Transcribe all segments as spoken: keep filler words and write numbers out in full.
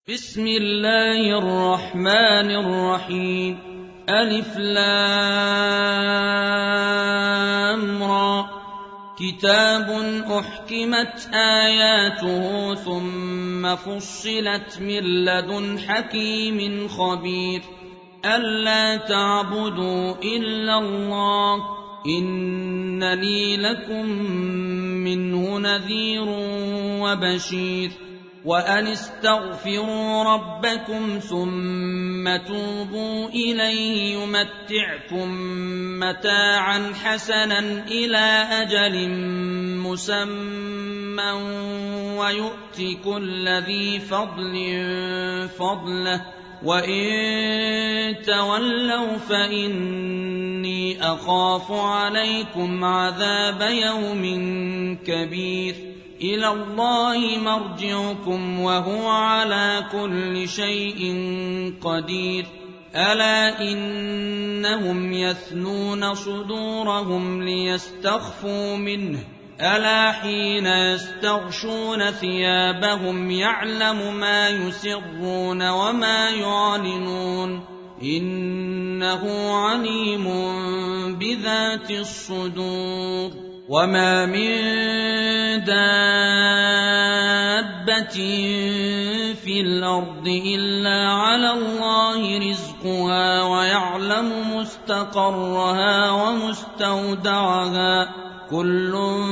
بسم الله الرحمن الرحيم. ألف لام را. كتاب أحكمت آياته ثم فصلت من لدن حكيم خبير. ألا تعبدوا إلا الله إنني لكم منه نذير وبشير. وأن استغفروا ربكم ثم توبوا إليه يمتعكم متاعا حسنا إلى أجل مسمى ويؤت كل ذي فضل فضله وإن تولوا فإني أخاف عليكم عذاب يوم كبير. إلى الله مرجعكم وهو على كل شيء قدير. ألا إنهم يثنون صدورهم ليستخفوا منه ألا حين يستغشون ثيابهم يعلم ما يسرون وما يعلنون إنه عليم بذات الصدور. وما من دابة في الأرض إلا على الله رزقها ويعلم مستقرها ومستودعها كل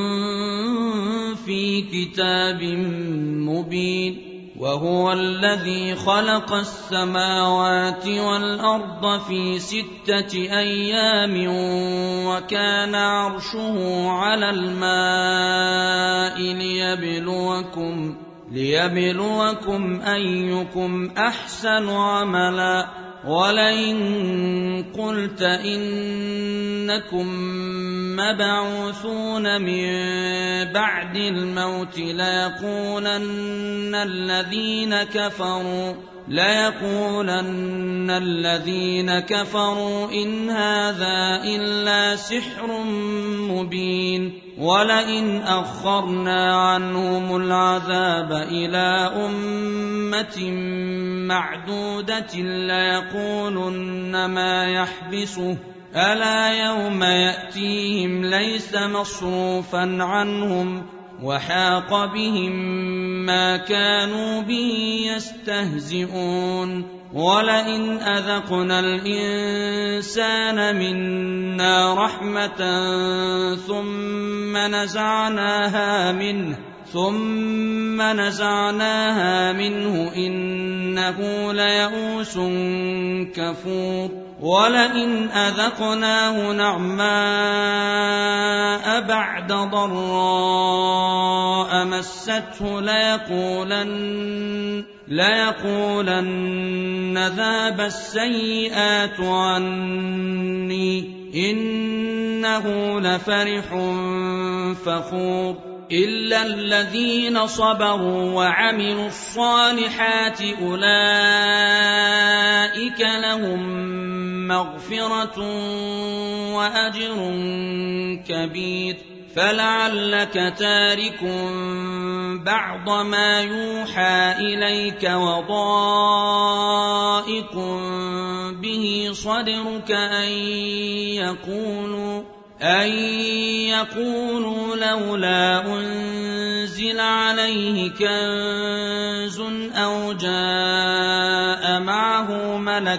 في كتاب مبين. وهو الذي خلق السماوات والأرض في ستة أيام وكان عرشه على الماء ليبلوكم, ليبلوكم أيكم أحسن عملا. ولئن قلت إنكم مبعوثون من بعد الموت ليقولن الذين كفروا ليقولن الذين كفروا إن هذا إلا سحر مبين. ولئن أخرنا عنهم العذاب إلى أمة معدودة ليقولن ما يحبسه ألا يوم يأتيهم ليس مصروفا عنهم وحاق بهم ما كانوا به يستهزئون. ولئن أذقنا الإنسان منا رحمة ثم نزعناها منه ثم نزعناها منه إنه ليئوس كفور. ولئن أذقناه نعماء بعد ضراء مسته ليقولن, ليقولن ذهب السيئات عني إنه لفرح فخور. إلا الذين صبروا وعملوا الصالحات أولئك لهم مغفرة وأجر كبير. فلعلك تارك بعض ما يوحى إليك وضائق به صدرك أن يقولوا أن يقولوا لولا أنزل عليه كنز أو جاء معه ملك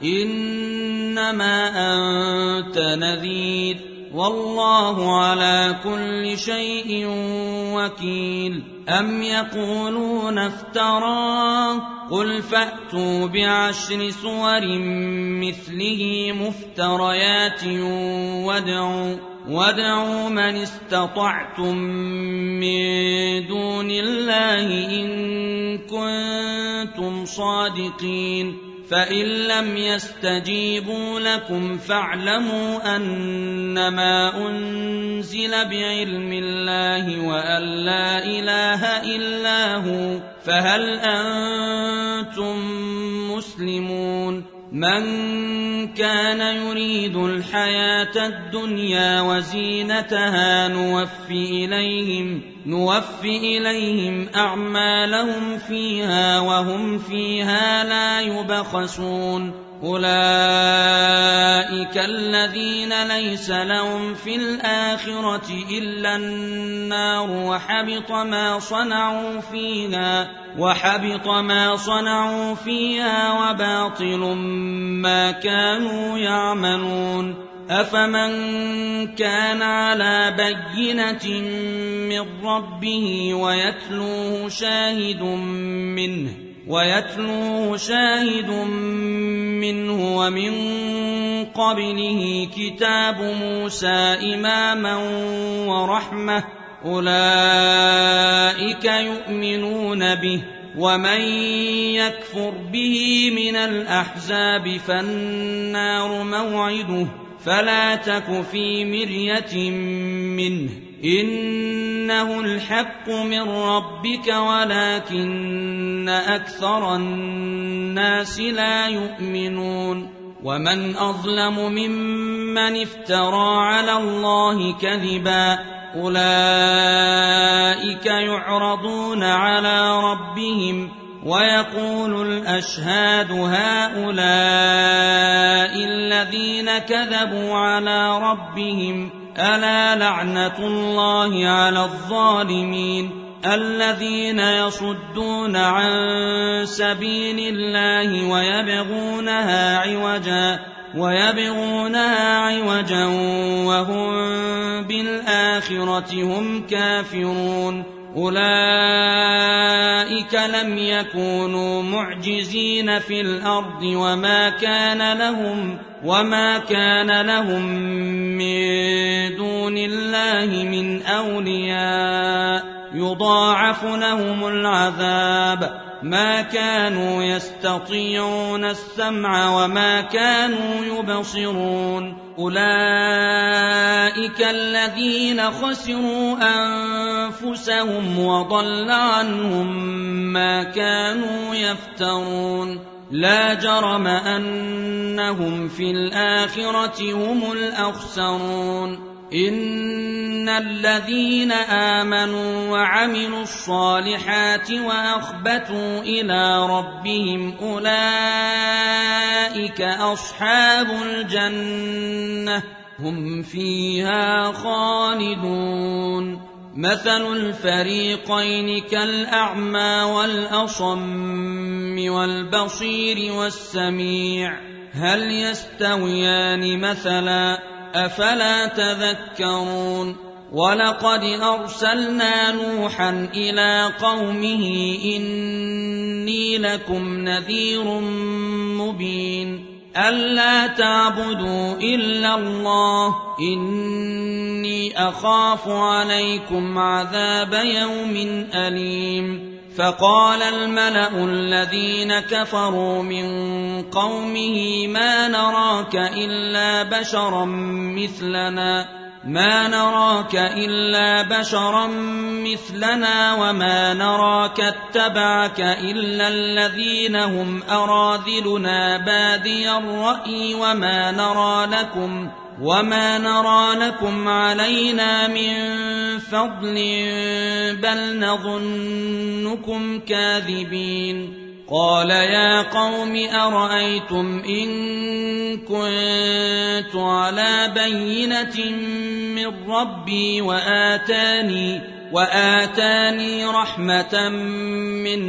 إنما أنت نذير والله على كل شيء وكيل. أم يقولون افتراه قل فأتوا بعشر سور مثله مفتريات وادعوا, وادعوا من استطعتم من دون الله إن كنتم صادقين. فإن لم يستجيبوا لكم فاعلموا أنما أنزل بعلم الله وأن لا إله إلا هو فهل أنتم مسلمون. من كان يريد الحياة الدنيا وزينتها نوف إليهم, نوف إليهم أعمالهم فيها وهم فيها لا يبخسون. أولئك الذين ليس لهم في الآخرة إلا النار وحبط ما صنعوا فيها وحبط ما صنعوا فيها وباطل ما كانوا يعملون. أفمن كان على بينة من ربه ويتلوه شاهد منه ويتلوه شاهد منه ومن قبله كتاب موسى إماما ورحمة أولئك يؤمنون به. ومن يكفر به من الأحزاب فالنار موعده فلا تك في مرية منه إنه الحق من ربك ولكن أكثر الناس لا يؤمنون. ومن أظلم ممن افترى على الله كذبا أولئك يعرضون على ربهم ويقول الأشهاد هؤلاء الذين كذبوا على ربهم ألا لعنة الله على الظالمين الذين يصدون عن سبيل الله ويبغونها عوجا ويبغونها عوجا وهم بالآخرة هم كافرون. أولئك لم يكونوا معجزين في الأرض وما كان لهم وما كان لهم من دون الله من أولياء يضاعف لهم العذاب ما كانوا يستطيعون السمع وما كانوا يبصرون. أولئك الذين خسروا أنفسهم وضل عنهم ما كانوا يفترون. لا جرم أنهم في الآخرة هم الأخسرون. إن الذين آمنوا وعملوا الصالحات وأخبتوا إلى ربهم أولئك أصحاب الجنة هم فيها خالدون. مثل الفريقين كالأعمى والأصم والبصير والسميع هل يستويان مثلا أفلا تذكرون. ولقد أرسلنا نوحا إلى قومه إني لكم نذير مبين ألا تعبدوا إلا الله إني أخاف عليكم عذاب يوم أليم. فقال الملأ الذين كفروا من قومه ما نراك إلا بشرا مثلنا ما نراك إلا بشرا مثلنا وما نراك اتبعك إلا الذين هم أراذلنا بادي الرأي وما نرى لكم وما نرى لكم علينا من فضل بل نظنكم كاذبين. قال يا قوم أرأيتم إن كنت على بينة من ربي وآتاني وآتاني رحمة من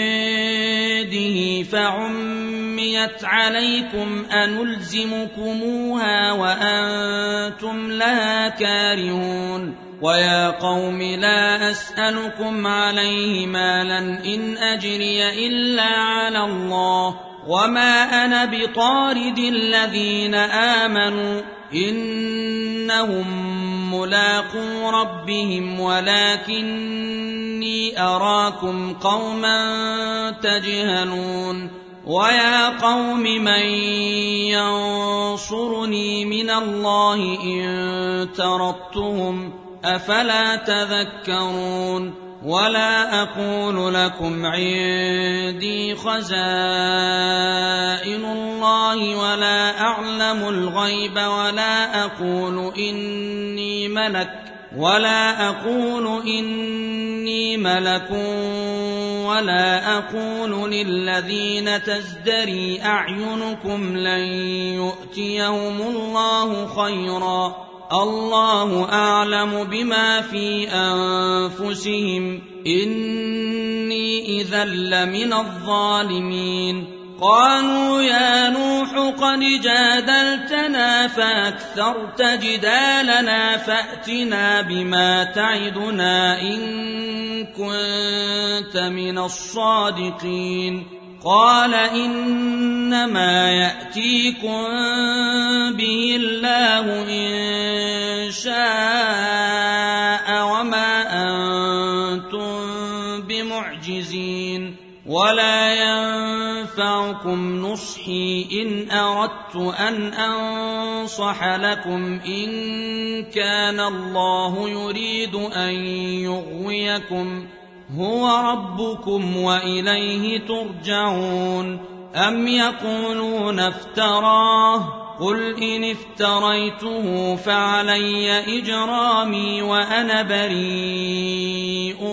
عنده فعميت عليكم أنلزمكموها وأنتم لها كارهون. ويا قوم لا أسألكم عليه مالا إن أجري إلا على الله وما أنا بطارد الذين آمنوا إنهم ملاقو ربهم ولكني أراكم قوما تجهلون. ويا قوم من ينصرني من الله إن تردتهم أفلا تذكرون. ولا أقول لكم عندي خزائن الله ولا أعلم الغيب ولا أقول إني ملك ولا أقول إني ملك ولا أقول للذين تزدري أعينكم لن يؤتيهم الله خيرا الله أعلم بما في أنفسهم إني إذا لمن الظالمين. قالوا يا نوح قد جادلتنا فأكثرت جدالنا فأتنا بما تعدنا إن كنت من الصادقين. قال إنما يأتيكم به الله إن شاء وما أنتم بمعجزين ولا ينفعكم نصحي إن أردت أن أنصح لكم إن كان الله يريد أن يغويكم هو ربكم وإليه ترجعون. أم يقولون افتراه قل إن افتريته فعلي إجرامي وأنا بريء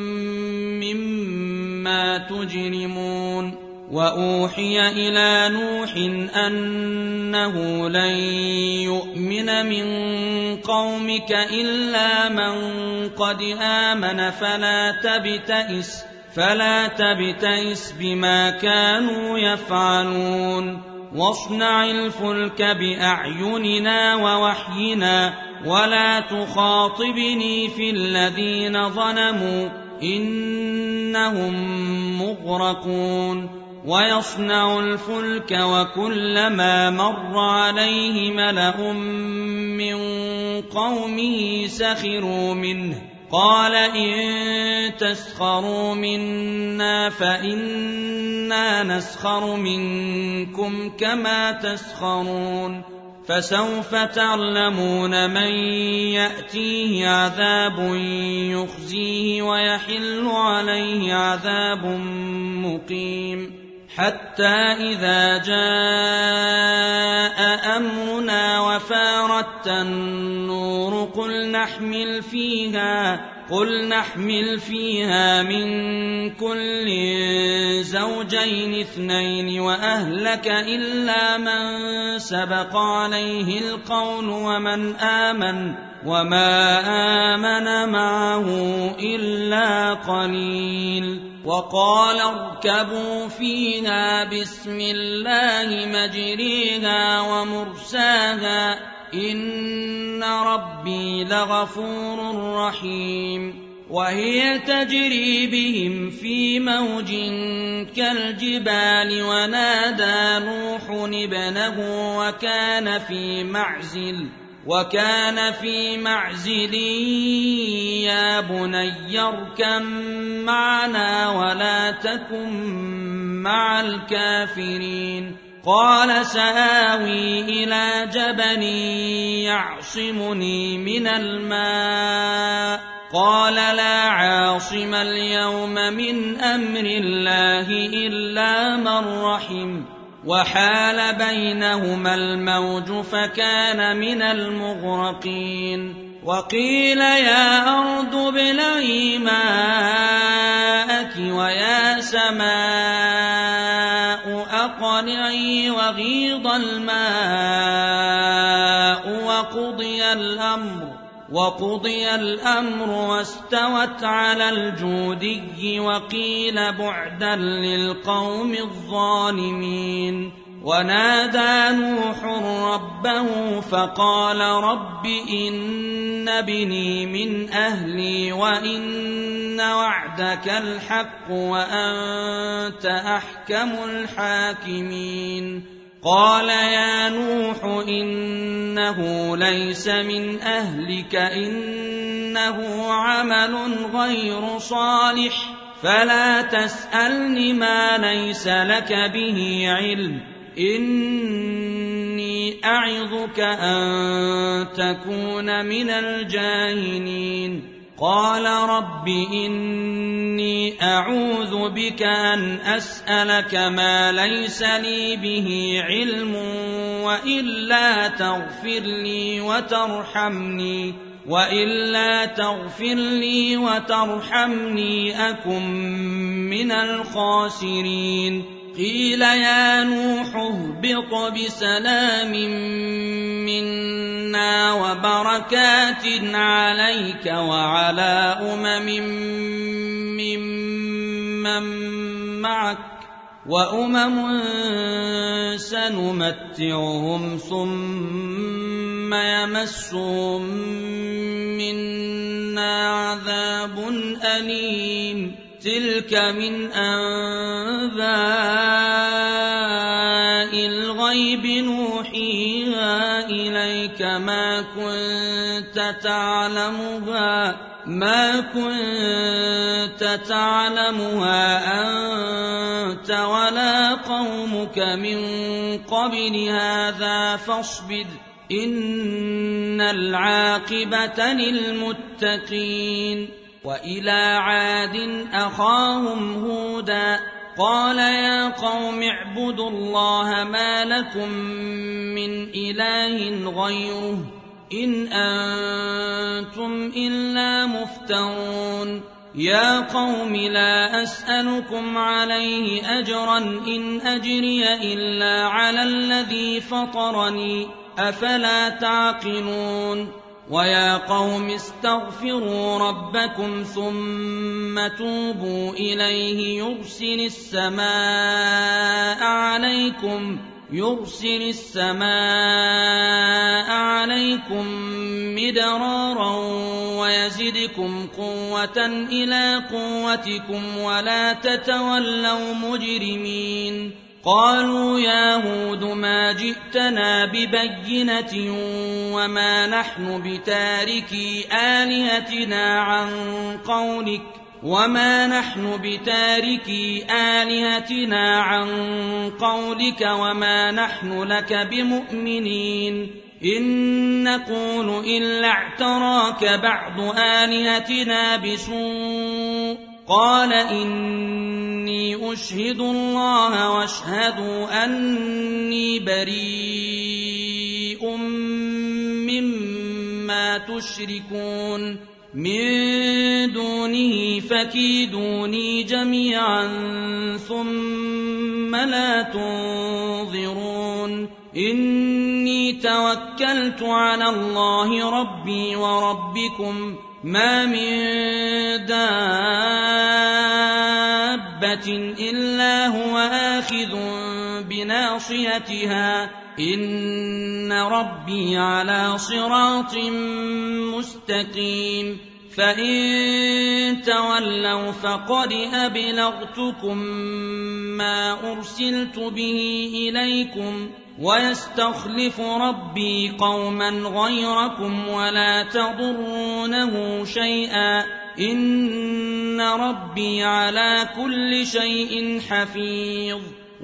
مما تجرمون. وأوحي إلى نوح أنه لن يؤمن من قومك إلا من قد آمن فلا تبتئس فلا تبتئس بما كانوا يفعلون. واصنع الفلك بأعيننا ووحينا ولا تخاطبني في الذين ظلموا إنهم مغرقون. ويصنع الفلك وكلما مر عليه ملأ من قومه سخروا منه قال إن تسخروا منا فإنا نسخر منكم كما تسخرون. فسوف تعلمون من يأتيه عذاب يخزيه ويحل عليه عذاب مقيم. حتى إذا جاء أمرنا وفارت النور قل نحمل فيها قل نحمل فيها من كل زوجين اثنين وأهلك إلا من سبق عليه القول ومن آمن وما آمن معه إلا قليل. وقال اركبوا فيها بسم الله مجريها ومرساها إن ربي لغفور رحيم. وهي تجري بهم في موج كالجبال ونادى نوح ابنه وكان في معزل وكان في معزل يا بني اركب معنا ولا تكن مع الكافرين. قال سآوي إلى جبل يعصمني من الماء قال لا عاصم اليوم من أمر الله إلا من رحم وحال بينهما الموج فكان من المغرقين. وقيل يا أرض ابلعي ماءك ويا سماء أقلعي وغيض الماء وقضي الأمر وقضي الأمر واستوت على الجودي وقيل بعدا للقوم الظالمين. ونادى نوح ربه فقال رب إن ابني من أهلي وإن وعدك الحق وأنت أحكم الحاكمين. قال يا نوح إنه ليس من أهلك إنه عمل غير صالح فلا تسألني ما ليس لك به علم إني أعظك أن تكون من الجاهلين. قال رب إني أعوذ بك أن أسألك ما ليس لي به علم وإلا تغفر لي وترحمني وإلا تغفر لي وترحمني أكن من الخاسرين قيل يا نوح اهبط بسلام منا وبركات عليك وعلى أمم ممن معك وأمم سنمتعهم ثم يمسهم منا عذاب أليم تلك من أنباء الغيب نوحيها إليك ما كنت تعلمها ما كنت تعلمها أنت ولا قومك من قبل هذا فاصبر إن العاقبة للمتقين وإلى عاد أخاهم هودا قال يا قوم اعبدوا الله ما لكم من إله غيره إن أنتم إلا مفترون يا قوم لا أسألكم عليه أجرا إن أجري إلا على الذي فطرني أفلا تعقلون ويا قوم استغفروا ربكم ثم توبوا إليه يرسل السماء عليكم يرسل السماء عليكم مدرارا ويزدكم قوة إلى قوتكم ولا تتولوا مجرمين قالوا يا هود ما جئتنا ببينة وما نحن بتاركي آلهتنا عن قولك وما نحن بتاركي آلهتنا عن قولك وما نحن لك بمؤمنين إن نقول إلا اعتراك بعض آلهتنا بسوء قال إني أشهد الله واشهدوا أني بريء مما تشركون من دونه فكيدوني جميعا ثم لا تنظرون إني توكلت على الله ربي وربكم ما من دابة إلا هو آخذ بناصيتها إن ربي على صراط مستقيم فإن تولوا فقد أبلغتكم ما أرسلت به إليكم ويستخلف ربي قوما غيركم ولا تضرونه شيئا إن ربي على كل شيء حفيظ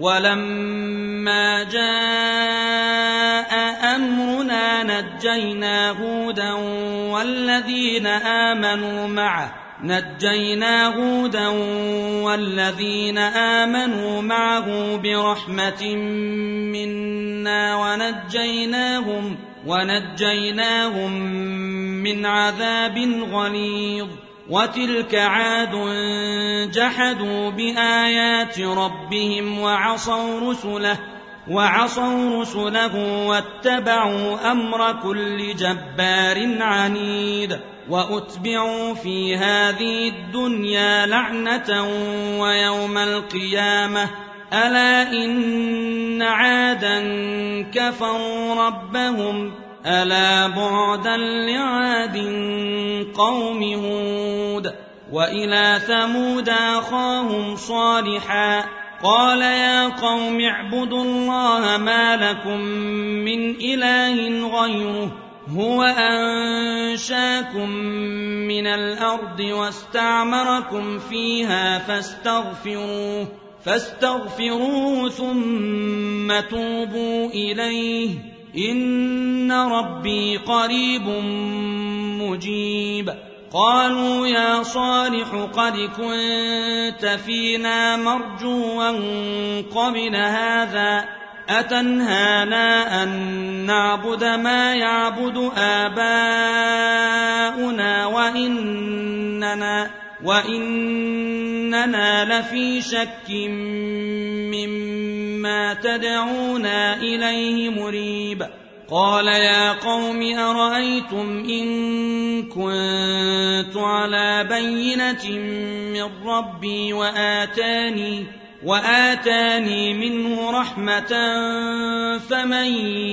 ولما جاء أمرنا نجينا هودا والذين آمنوا معه نجينا هودا والذين آمنوا معه برحمة منا ونجيناهم ونجيناهم من عذاب غليظ وتلك عاد جحدوا بآيات ربهم وعصوا رسله وعصوا رسله واتبعوا أمر كل جبار عنيد وأتبعوا في هذه الدنيا لعنة ويوم القيامة ألا إن عادا كفروا ربهم ألا بعدا لعاد قوم هود وإلى ثمود أخاهم صالحا قال يا قوم اعبدوا الله ما لكم من إله غيره هو أنشاكم من الأرض واستعمركم فيها فاستغفروه فاستغفروه ثم توبوا إليه إن ربي قريب مجيب قالوا يا صالح قد كنت فينا مرجوا قبل هذا أتنهانا أن نعبد ما يعبد آباؤنا وإننا, وإننا لفي شك مما تدعونا إليه مريب. قال يا قوم أرأيتم إن كنت على بينة من ربي وآتاني, وآتاني منه رحمة فمن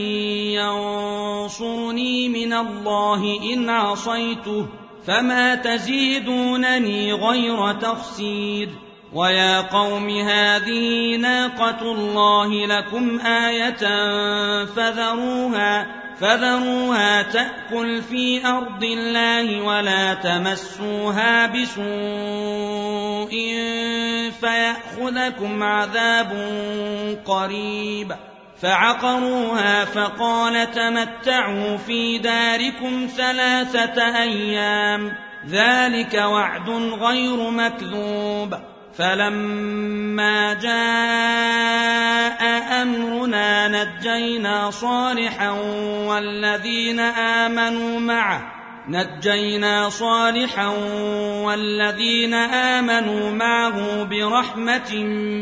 ينصرني من الله إن عصيته فما تزيدونني غير تخسير. ويا قوم هذه ناقة الله لكم آية فذروها, فذروها تأكل في أرض الله ولا تمسوها بسوء فيأخذكم عذاب قريب. فعقروها فقال تمتعوا في داركم ثلاثة أيام ذلك وعد غير مكذوب. فلما جاء أمرنا نجينا صالحا والذين آمنوا معه نجينا صالحا والذين آمنوا معه برحمة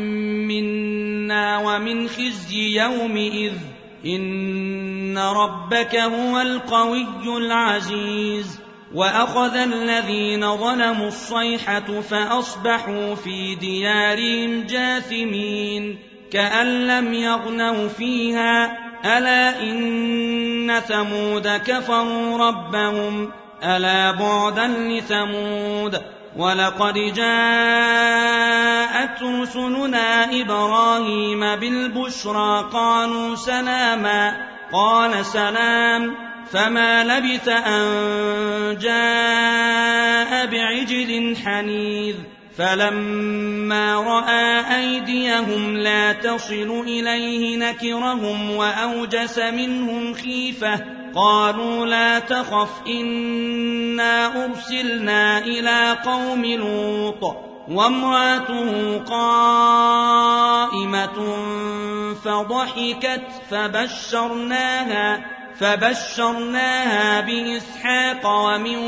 منا ومن خزي يومئذ إن ربك هو القوي العزيز. وأخذ الذين ظلموا الصيحة فأصبحوا في ديارهم جاثمين كأن لم يغنوا فيها ألا إن ثمود كفروا ربهم ألا بعدا لثمود. ولقد جاءت رسلنا إبراهيم بالبشرى قالوا سلاما قال سلام فما لبث أن جاء بعجل حنيذ. فلما رأى أيديهم لا تصل إليه نكرهم وأوجس منهم خيفة قالوا لا تخف إنا أرسلنا إلى قوم لوط وامرأته قائمة فضحكت فبشرناها فبشرناها بإسحاق ومن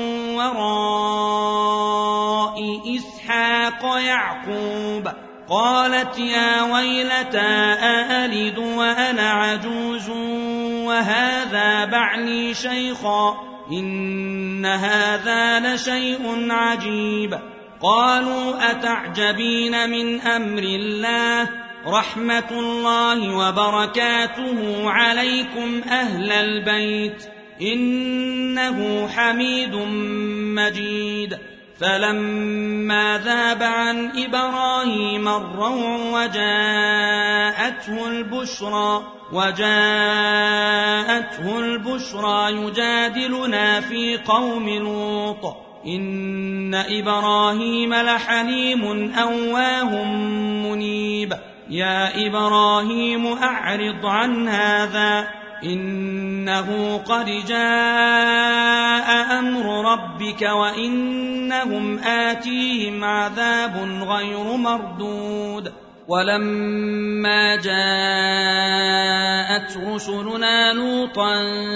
وراء إسحاق يعقوب. قالت يا ويلتى أألد وأنا عجوز وهذا بعلي شيخا إن هذا لشيء عجيب. قالوا أتعجبين من أمر الله رحمة الله وبركاته عليكم أهل البيت إنه حميد مجيد. فلما ذهب عن إبراهيم الروع وجاءته البشرى وجاءته البشرى يجادلنا في قوم لوط إن إبراهيم لحليم أواه منيب. يا إبراهيم أعرض عن هذا إنه قد جاء أمر ربك وإنهم آتيهم عذاب غير مردود. ولما جاءت رسلنا لوطا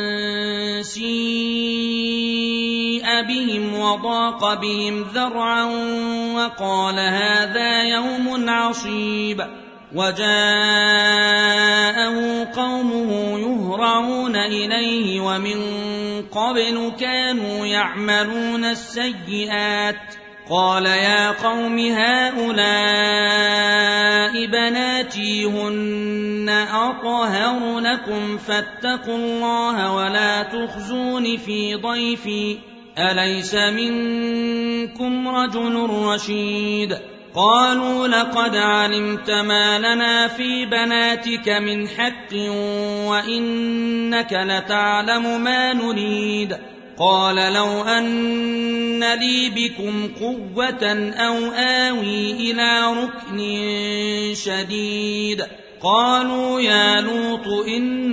سيء بهم وضاق بهم ذرعا وقال هذا يوم عصيب. وجاءه قومه يهرعون إليه ومن قبل كانوا يعملون السيئات قال يا قوم هؤلاء بناتي هن أطهر لكم فاتقوا الله ولا تخزون في ضيفي أليس منكم رجل رشيد. قالوا لقد علمت ما لنا في بناتك من حق وإنك لتعلم ما نريد. قال لو أن لي بكم قوة أو آوي إلى ركن شديد. قالوا يا لوط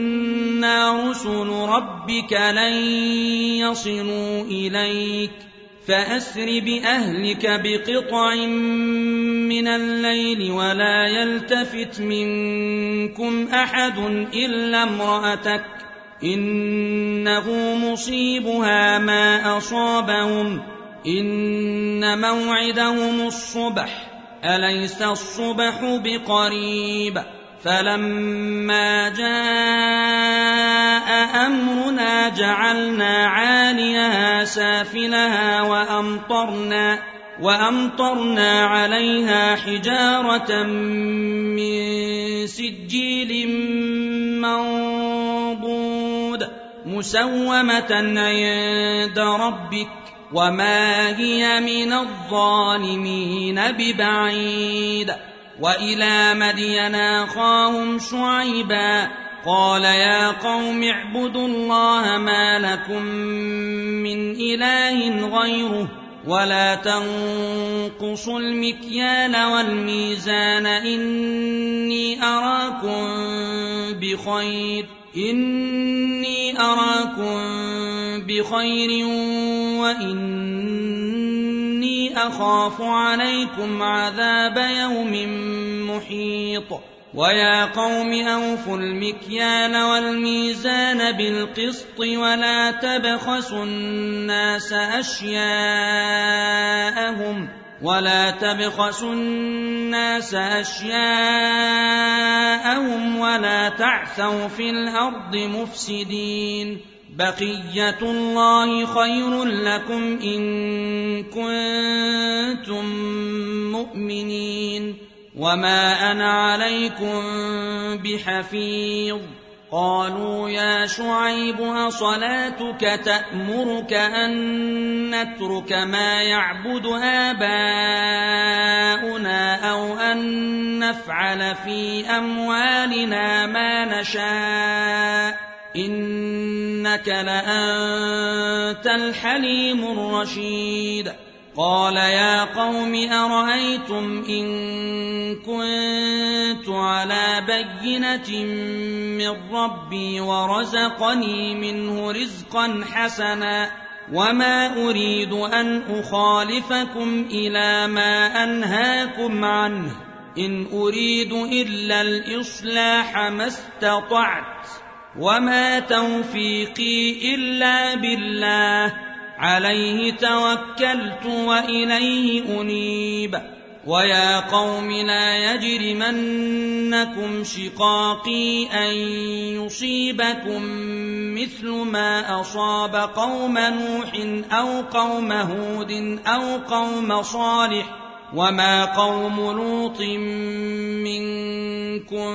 إنا رسل ربك لن يصلوا إليك فأسر بأهلك بقطع من الليل ولا يلتفت منكم أحد إلا امرأتك إنه مصيبها ما أصابهم إن موعدهم الصبح أليس الصبح بقريب فلما جاء أمرنا جعلنا عاليها سافلها وأمطرنا, وأمطرنا عليها حجارة من سجيل منضود مسومة عند ربك وما هي من الظالمين ببعيد وإلى مدين أخاهم شعيبا قال يا قوم اعبدوا الله ما لكم من إله غيره ولا تنقصوا المكيال والميزان إني أراكم بخير إني أراكم بخير وإني أخاف عليكم عذاب يوم محيط ويا قوم أوفوا المكيال والميزان بالقسط ولا تبخسوا الناس أشياءهم ولا تبخسوا الناس أشياءهم ولا تعثوا في الأرض مفسدين بقية الله خير لكم إن كنتم مؤمنين وما أنا عليكم بحفيظ قالوا يا شعيب أصلاتك تأمرك أن نترك ما يعبد آباؤنا أو أن نفعل في أموالنا ما نشاء إنك لأنت الحليم الرشيد قال يا قوم أرأيتم إن كنت على بينة من ربي ورزقني منه رزقا حسنا وما أريد أن أخالفكم إلى ما أنهاكم عنه إن أريد إلا الإصلاح ما استطعت وما توفيقي إلا بالله عليه توكلت وإليه أنيب ويا قوم لا يجرمنكم شقاقي أن يصيبكم مثل ما أصاب قوم نوح أو قوم هود أو قوم صالح وما قوم لوط منكم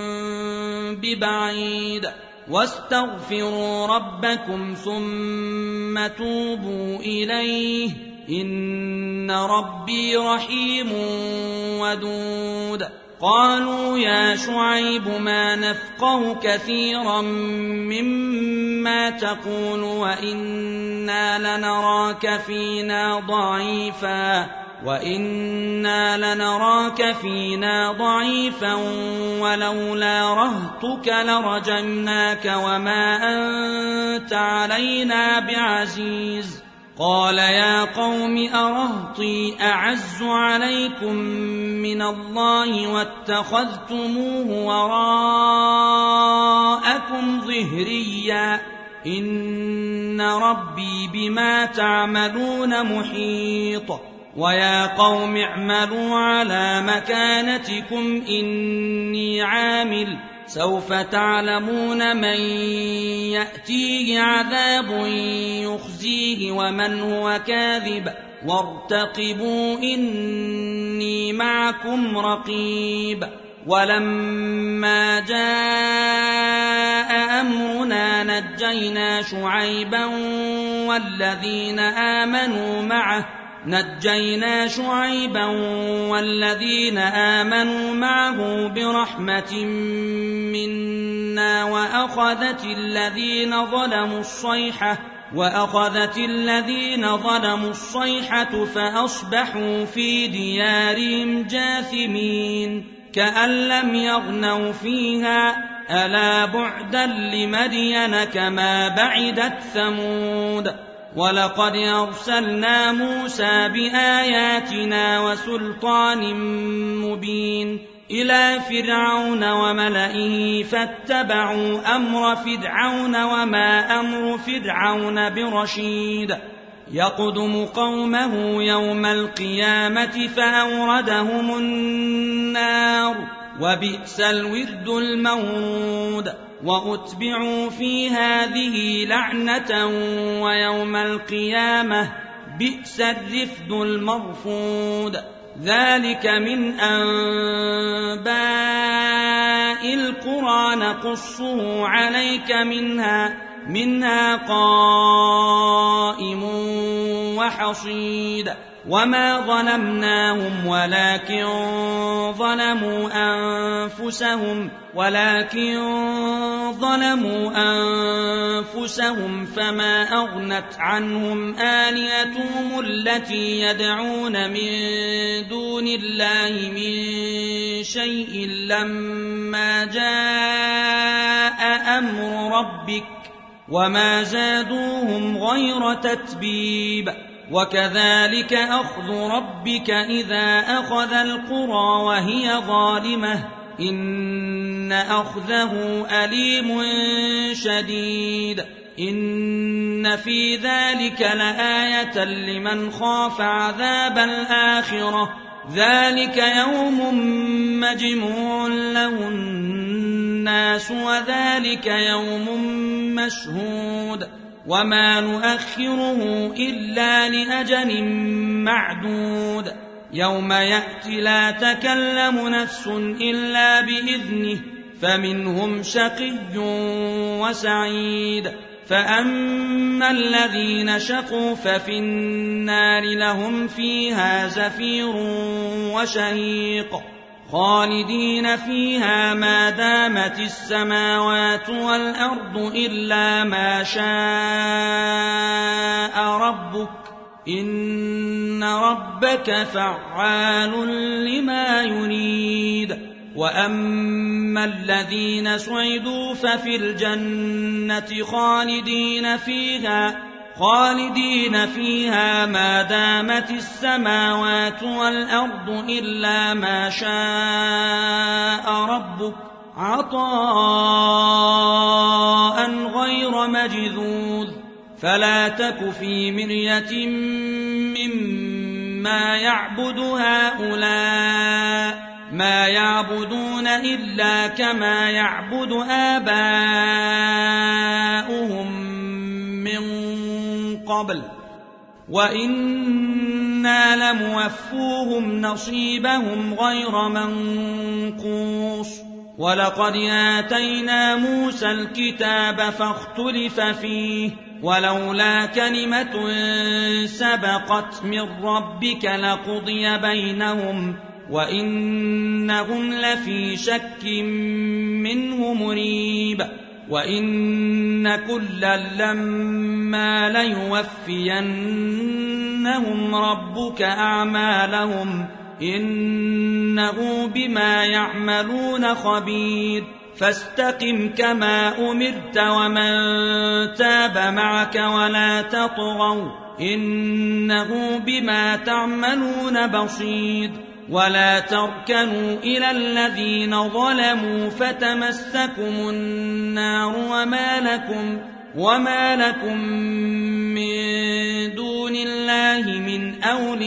ببعيد واستغفروا ربكم ثم توبوا إليه إن ربي رحيم ودود قالوا يا شعيب ما نفقه كثيرا مما تقول وإنا لنراك فينا ضعيفا وإنا لنراك فينا ضعيفا ولولا رهطك لرجمناك وما أنت علينا بعزيز قال يا قوم أرهطي أعز عليكم من الله واتخذتموه وراءكم ظهريا إن ربي بما تعملون محيط ويا قوم اعملوا على مكانتكم إني عامل سوف تعلمون من يأتيه عذاب يخزيه ومن هو كاذب وارتقبوا إني معكم رقيب ولما جاء أمرنا نجينا شعيبا والذين آمنوا معه نجينا شعيبا والذين آمنوا معه برحمة منا وأخذت الذين ظلموا الصيحة وأخذت الذين ظلموا الصيحة فأصبحوا في ديارهم جاثمين كأن لم يغنوا فيها ألا بعدا لمدين كما بعدت ثمود ولقد أرسلنا موسى بآياتنا وسلطان مبين إلى فرعون وملئه فاتبعوا أمر فرعون وما أمر فرعون برشيد يقدم قومه يوم القيامة فأوردهم النار وبئس الورد المورود وأتبعوا في هذه لعنة ويوم القيامة بئس الرفد المرفود ذلك من أنباء القرى نقصه عليك منها منها قائم وحصيد وما ظلمناهم ولكن ظلموا أنفسهم ولكن ظلموا أنفسهم فما أغنت عنهم آلهتهم التي يدعون من دون الله من شيء لما جاء أمر ربك وما زادوهم غير تتبيب وكذلك أخذ ربك إذا أخذ القرى وهي ظالمة إن أخذه أليم شديد إن في ذلك لآية لمن خاف عذاب الآخرة ذلك يوم مجموع له الناس وذلك يوم مشهود وما نؤخره إلا لأجل معدود يوم يأتي لا تكلم نفس إلا بإذنه فمنهم شقي وسعيد فأما الذين شقوا ففي النار لهم فيها زفير وشهيق خالدين فيها ما دامت السماوات والأرض إلا ما شاء ربك إن ربك فعال لما يريد وأما الذين سعدوا ففي الجنة خالدين فيها خالدين فيها ما دامت السماوات والأرض إلا ما شاء ربك عطاء غير مجذوذ فلا تك في مرية مما يعبد هؤلاء ما يعبدون إلا كما يعبد آباؤهم من قبل وإنا لموفوهم نصيبهم غير منقوص ولقد آتينا موسى الكتاب فاختلف فيه ولولا كلمة سبقت من ربك لقضي بينهم وإنهم لفي شك منه مريب وإن كلا لما ليوفينهم ربك أعمالهم إنه بما يعملون خبير فاستقم كما أمرت ومن تاب معك ولا تطغوا إنه بما تعملون بصير ولا تركنوا إلى الذين ظلموا فتمسكم النار وما لكم وما لكم من دون الله من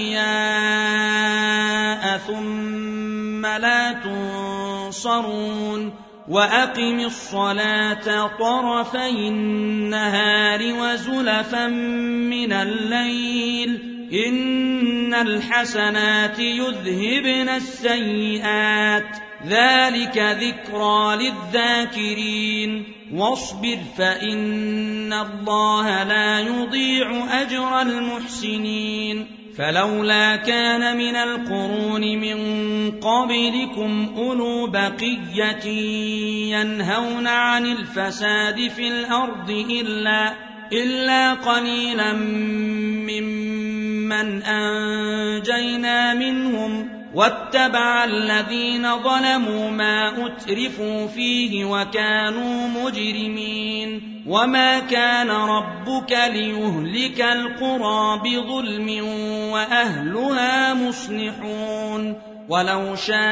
أولياء ثم لا تنصرون وأقم الصلاة طرفي النهار وزلفا من الليل إن الحسنات يذهبن السيئات ذلك ذكرى للذاكرين واصبر فإن الله لا يضيع أجر المحسنين فلولا كان من القرون من قبلكم أولو بقية ينهون عن الفساد في الأرض إلا, إلا قليلا ممن أنجينا منهم واتبع الذين ظلموا ما أترفوا فيه وكانوا مجرمين وما كان ربك ليهلك القرى بظلم وأهلها مصلحون ولو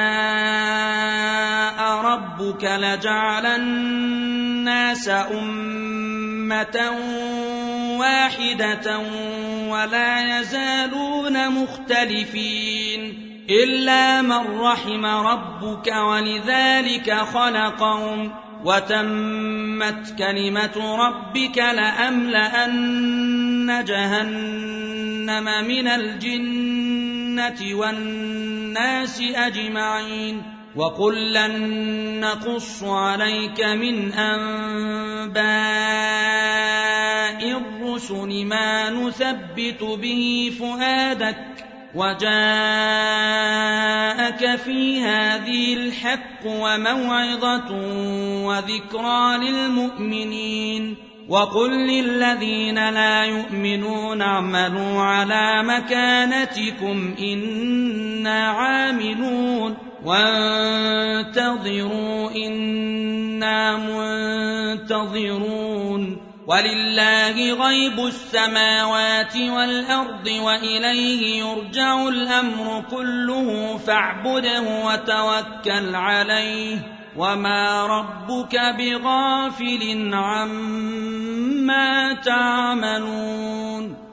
شاء ربك لجعل الناس أمة واحدة ولا يزالون مختلفين إلا من رحم ربك ولذلك خلقهم وتمت كلمة ربك لأملأن جهنم من الجنة والناس أجمعين وكلا نقص عليك من أنباء الرسل ما نثبت به فؤادك وجاءك في هذه الحق وموعظة وذكرى للمؤمنين وقل للذين لا يؤمنون اعملوا على مكانتكم إنا عاملون وانتظروا إنا منتظرون ولله غيب السماوات والأرض وإليه يرجع الأمر كله فاعبده وتوكل عليه وما ربك بغافل عما تعملون